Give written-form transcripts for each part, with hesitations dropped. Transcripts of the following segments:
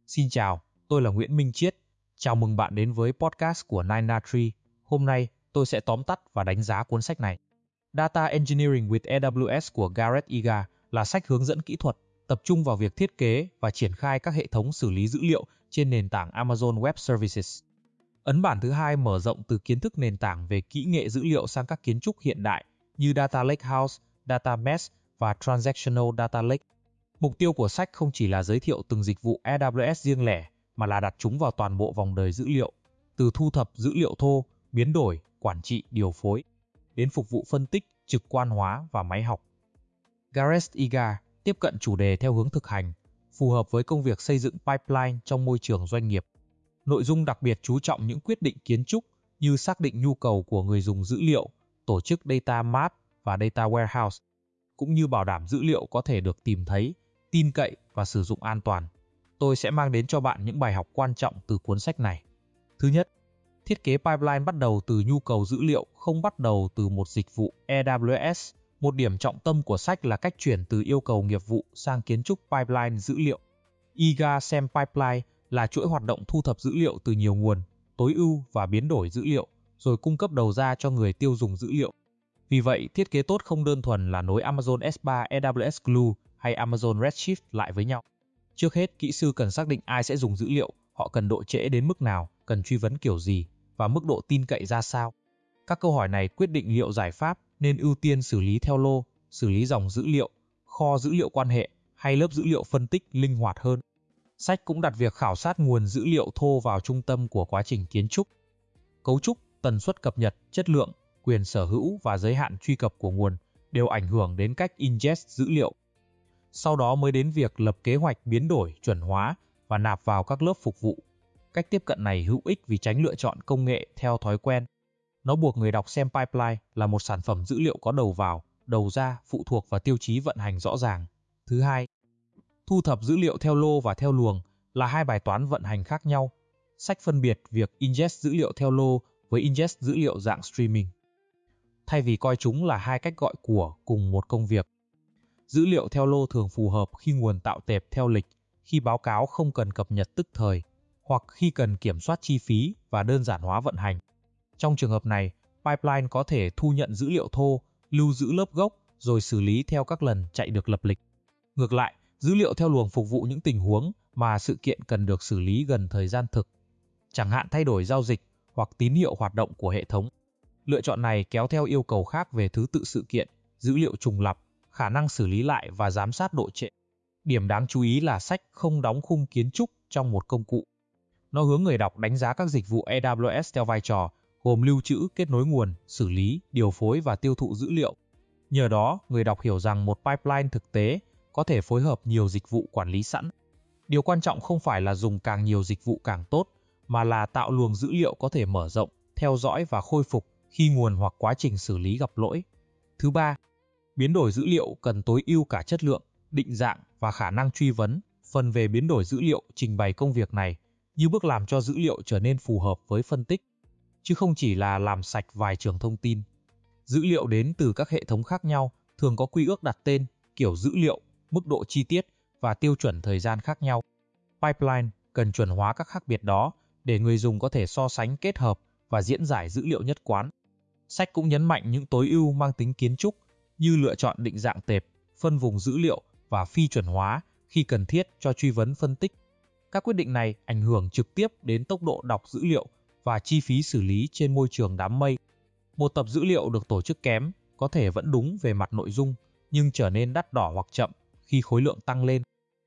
Xin chào, tôi là Nguyễn Minh Chiết. Chào mừng bạn đến với podcast của 9na3. Hôm nay, tôi sẽ tóm tắt và đánh giá cuốn sách này. Data Engineering with AWS của Gareth Egar là sách hướng dẫn kỹ thuật, tập trung vào việc thiết kế và triển khai các hệ thống xử lý dữ liệu trên nền tảng Amazon Web Services. Ấn bản thứ hai mở rộng từ kiến thức nền tảng về kỹ nghệ dữ liệu sang các kiến trúc hiện đại như Data Lakehouse, Data Mesh và Transactional Data Lake. Mục tiêu của sách không chỉ là giới thiệu từng dịch vụ AWS riêng lẻ, mà là đặt chúng vào toàn bộ vòng đời dữ liệu, từ thu thập dữ liệu thô, biến đổi, quản trị, điều phối, đến phục vụ phân tích, trực quan hóa và máy học. Gareth Egar tiếp cận chủ đề theo hướng thực hành, phù hợp với công việc xây dựng pipeline trong môi trường doanh nghiệp. Nội dung đặc biệt chú trọng những quyết định kiến trúc như xác định nhu cầu của người dùng dữ liệu, tổ chức data mart và data warehouse, cũng như bảo đảm dữ liệu có thể được tìm thấy, tin cậy và sử dụng an toàn. Tôi sẽ mang đến cho bạn những bài học quan trọng từ cuốn sách này. Thứ nhất, thiết kế pipeline bắt đầu từ nhu cầu dữ liệu, không bắt đầu từ một dịch vụ AWS. Một điểm trọng tâm của sách là cách chuyển từ yêu cầu nghiệp vụ sang kiến trúc pipeline dữ liệu. Egar xem pipeline là chuỗi hoạt động thu thập dữ liệu từ nhiều nguồn, tối ưu và biến đổi dữ liệu, rồi cung cấp đầu ra cho người tiêu dùng dữ liệu. Vì vậy, thiết kế tốt không đơn thuần là nối Amazon S3, AWS Glue hay Amazon Redshift lại với nhau. Trước hết, kỹ sư cần xác định ai sẽ dùng dữ liệu, họ cần độ trễ đến mức nào, cần truy vấn kiểu gì và mức độ tin cậy ra sao. Các câu hỏi này quyết định liệu giải pháp nên ưu tiên xử lý theo lô, xử lý dòng dữ liệu, kho dữ liệu quan hệ hay lớp dữ liệu phân tích linh hoạt hơn. Sách cũng đặt việc khảo sát nguồn dữ liệu thô vào trung tâm của quá trình kiến trúc. Cấu trúc, tần suất cập nhật, chất lượng, quyền sở hữu và giới hạn truy cập của nguồn đều ảnh hưởng đến cách ingest dữ liệu. Sau đó mới đến việc lập kế hoạch biến đổi, chuẩn hóa và nạp vào các lớp phục vụ. Cách tiếp cận này hữu ích vì tránh lựa chọn công nghệ theo thói quen. Nó buộc người đọc xem pipeline là một sản phẩm dữ liệu có đầu vào, đầu ra, phụ thuộc và tiêu chí vận hành rõ ràng. Thứ hai, thu thập dữ liệu theo lô và theo luồng là hai bài toán vận hành khác nhau. Sách phân biệt việc ingest dữ liệu theo lô với ingest dữ liệu dạng streaming, thay vì coi chúng là hai cách gọi của cùng một công việc. Dữ liệu theo lô thường phù hợp khi nguồn tạo tệp theo lịch, khi báo cáo không cần cập nhật tức thời, hoặc khi cần kiểm soát chi phí và đơn giản hóa vận hành. Trong trường hợp này, pipeline có thể thu nhận dữ liệu thô, lưu giữ lớp gốc, rồi xử lý theo các lần chạy được lập lịch. Ngược lại, dữ liệu theo luồng phục vụ những tình huống mà sự kiện cần được xử lý gần thời gian thực, chẳng hạn thay đổi giao dịch hoặc tín hiệu hoạt động của hệ thống. Lựa chọn này kéo theo yêu cầu khác về thứ tự sự kiện, dữ liệu trùng lặp, khả năng xử lý lại và giám sát độ trễ. Điểm đáng chú ý là sách không đóng khung kiến trúc trong một công cụ. Nó hướng người đọc đánh giá các dịch vụ AWS theo vai trò, gồm lưu trữ, kết nối nguồn, xử lý, điều phối và tiêu thụ dữ liệu. Nhờ đó, người đọc hiểu rằng một pipeline thực tế có thể phối hợp nhiều dịch vụ quản lý sẵn. Điều quan trọng không phải là dùng càng nhiều dịch vụ càng tốt, mà là tạo luồng dữ liệu có thể mở rộng, theo dõi và khôi phục khi nguồn hoặc quá trình xử lý gặp lỗi. Thứ ba, biến đổi dữ liệu cần tối ưu cả chất lượng, định dạng và khả năng truy vấn. Phần về biến đổi dữ liệu trình bày công việc này như bước làm cho dữ liệu trở nên phù hợp với phân tích, chứ không chỉ là làm sạch vài trường thông tin. Dữ liệu đến từ các hệ thống khác nhau, thường có quy ước đặt tên, kiểu dữ liệu, mức độ chi tiết và tiêu chuẩn thời gian khác nhau. Pipeline cần chuẩn hóa các khác biệt đó để người dùng có thể so sánh, kết hợp và diễn giải dữ liệu nhất quán. Sách cũng nhấn mạnh những tối ưu mang tính kiến trúc như lựa chọn định dạng tệp, phân vùng dữ liệu và phi chuẩn hóa khi cần thiết cho truy vấn phân tích. Các quyết định này ảnh hưởng trực tiếp đến tốc độ đọc dữ liệu và chi phí xử lý trên môi trường đám mây. Một tập dữ liệu được tổ chức kém có thể vẫn đúng về mặt nội dung, nhưng trở nên đắt đỏ hoặc chậm khi khối lượng tăng lên.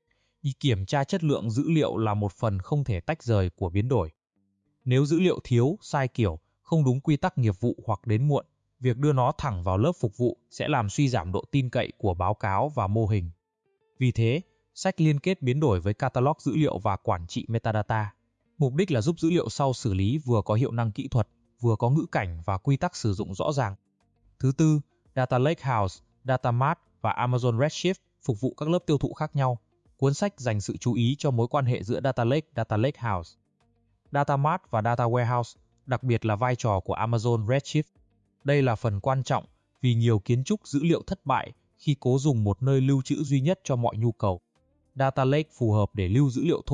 Kiểm tra chất lượng dữ liệu là một phần không thể tách rời của biến đổi. Nếu dữ liệu thiếu, sai kiểu, không đúng quy tắc nghiệp vụ hoặc đến muộn, việc đưa nó thẳng vào lớp phục vụ sẽ làm suy giảm độ tin cậy của báo cáo và mô hình. Vì thế, sách liên kết biến đổi với catalog dữ liệu và quản trị metadata. Mục đích là giúp dữ liệu sau xử lý vừa có hiệu năng kỹ thuật, vừa có ngữ cảnh và quy tắc sử dụng rõ ràng. Thứ tư, Data Lakehouse, Data Mart và Amazon Redshift phục vụ các lớp tiêu thụ khác nhau. Cuốn sách dành sự chú ý cho mối quan hệ giữa Data Lake, Data Lakehouse, Data Mart và Data Warehouse, đặc biệt là vai trò của Amazon Redshift. Đây là phần quan trọng vì nhiều kiến trúc dữ liệu thất bại khi cố dùng một nơi lưu trữ duy nhất cho mọi nhu cầu. Data Lake phù hợp để lưu dữ liệu thô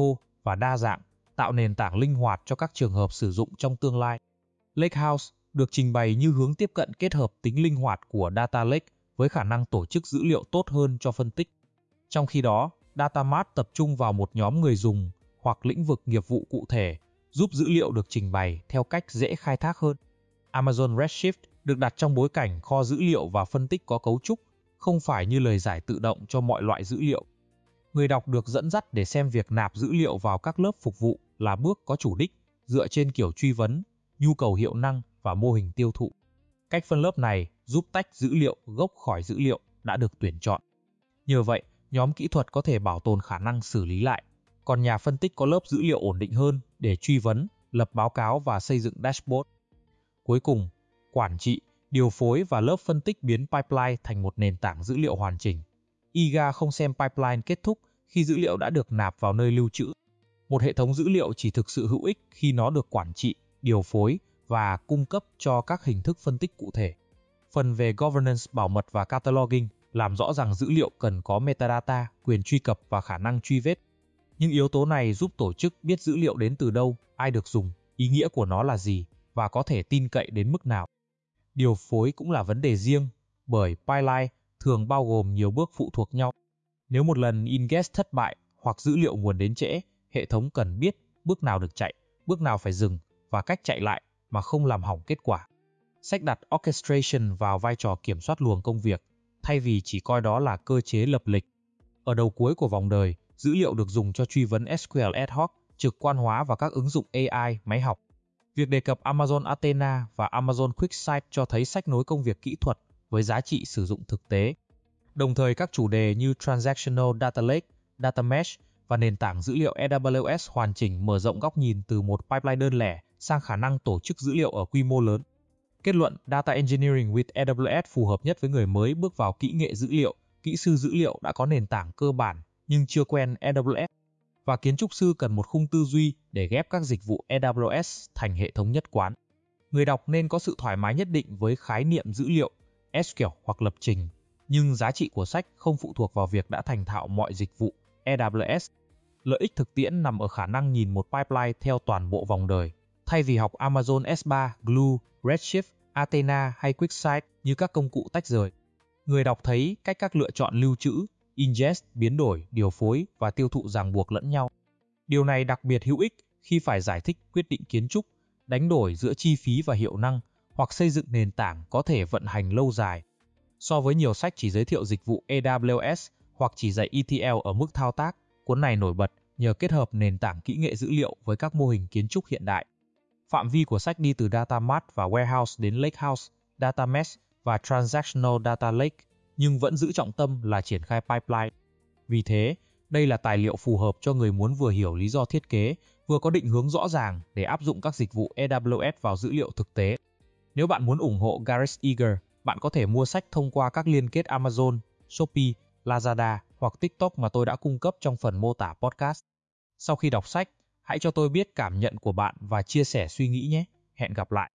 và đa dạng, tạo nền tảng linh hoạt cho các trường hợp sử dụng trong tương lai. Lakehouse được trình bày như hướng tiếp cận kết hợp tính linh hoạt của Data Lake với khả năng tổ chức dữ liệu tốt hơn cho phân tích. Trong khi đó, Data Mart tập trung vào một nhóm người dùng hoặc lĩnh vực nghiệp vụ cụ thể, giúp dữ liệu được trình bày theo cách dễ khai thác hơn. Amazon Redshift được đặt trong bối cảnh kho dữ liệu và phân tích có cấu trúc, không phải như lời giải tự động cho mọi loại dữ liệu. Người đọc được dẫn dắt để xem việc nạp dữ liệu vào các lớp phục vụ là bước có chủ đích, dựa trên kiểu truy vấn, nhu cầu hiệu năng và mô hình tiêu thụ. Cách phân lớp này giúp tách dữ liệu gốc khỏi dữ liệu đã được tuyển chọn. Nhờ vậy, nhóm kỹ thuật có thể bảo tồn khả năng xử lý lại, còn nhà phân tích có lớp dữ liệu ổn định hơn để truy vấn, lập báo cáo và xây dựng dashboard. Cuối cùng, quản trị, điều phối và lớp phân tích biến pipeline thành một nền tảng dữ liệu hoàn chỉnh. IGA không xem pipeline kết thúc khi dữ liệu đã được nạp vào nơi lưu trữ. Một hệ thống dữ liệu chỉ thực sự hữu ích khi nó được quản trị, điều phối và cung cấp cho các hình thức phân tích cụ thể. Phần về governance, bảo mật và cataloging làm rõ rằng dữ liệu cần có metadata, quyền truy cập và khả năng truy vết. Những yếu tố này giúp tổ chức biết dữ liệu đến từ đâu, ai được dùng, ý nghĩa của nó là gì và có thể tin cậy đến mức nào. Điều phối cũng là vấn đề riêng, bởi pipeline thường bao gồm nhiều bước phụ thuộc nhau. Nếu một lần ingest thất bại hoặc dữ liệu nguồn đến trễ, hệ thống cần biết bước nào được chạy, bước nào phải dừng và cách chạy lại mà không làm hỏng kết quả. Sách đặt orchestration vào vai trò kiểm soát luồng công việc, thay vì chỉ coi đó là cơ chế lập lịch. Ở đầu cuối của vòng đời, dữ liệu được dùng cho truy vấn SQL ad hoc, trực quan hóa và các ứng dụng AI, máy học. Việc đề cập Amazon Athena và Amazon QuickSight cho thấy sách nối công việc kỹ thuật với giá trị sử dụng thực tế. Đồng thời các chủ đề như Transactional Data Lake, Data Mesh và nền tảng dữ liệu AWS hoàn chỉnh mở rộng góc nhìn từ một pipeline đơn lẻ sang khả năng tổ chức dữ liệu ở quy mô lớn. Kết luận, Data Engineering with AWS phù hợp nhất với người mới bước vào kỹ nghệ dữ liệu, kỹ sư dữ liệu đã có nền tảng cơ bản nhưng chưa quen AWS, và kiến trúc sư cần một khung tư duy để ghép các dịch vụ AWS thành hệ thống nhất quán. Người đọc nên có sự thoải mái nhất định với khái niệm dữ liệu, SQL hoặc lập trình, nhưng giá trị của sách không phụ thuộc vào việc đã thành thạo mọi dịch vụ AWS. Lợi ích thực tiễn nằm ở khả năng nhìn một pipeline theo toàn bộ vòng đời, thay vì học Amazon S3, Glue, Redshift, Athena hay QuickSight như các công cụ tách rời. Người đọc thấy cách các lựa chọn lưu trữ, ingest, biến đổi, điều phối và tiêu thụ ràng buộc lẫn nhau. Điều này đặc biệt hữu ích khi phải giải thích quyết định kiến trúc, đánh đổi giữa chi phí và hiệu năng, hoặc xây dựng nền tảng có thể vận hành lâu dài. So với nhiều sách chỉ giới thiệu dịch vụ AWS hoặc chỉ dạy ETL ở mức thao tác, cuốn này nổi bật nhờ kết hợp nền tảng kỹ nghệ dữ liệu với các mô hình kiến trúc hiện đại. Phạm vi của sách đi từ Data Mart và Warehouse đến Lakehouse, Data Mesh và Transactional Data Lake, nhưng vẫn giữ trọng tâm là triển khai pipeline. Vì thế, đây là tài liệu phù hợp cho người muốn vừa hiểu lý do thiết kế, vừa có định hướng rõ ràng để áp dụng các dịch vụ AWS vào dữ liệu thực tế. Nếu bạn muốn ủng hộ Gareth Eager, bạn có thể mua sách thông qua các liên kết Amazon, Shopee, Lazada hoặc TikTok mà tôi đã cung cấp trong phần mô tả podcast. Sau khi đọc sách, hãy cho tôi biết cảm nhận của bạn và chia sẻ suy nghĩ nhé. Hẹn gặp lại.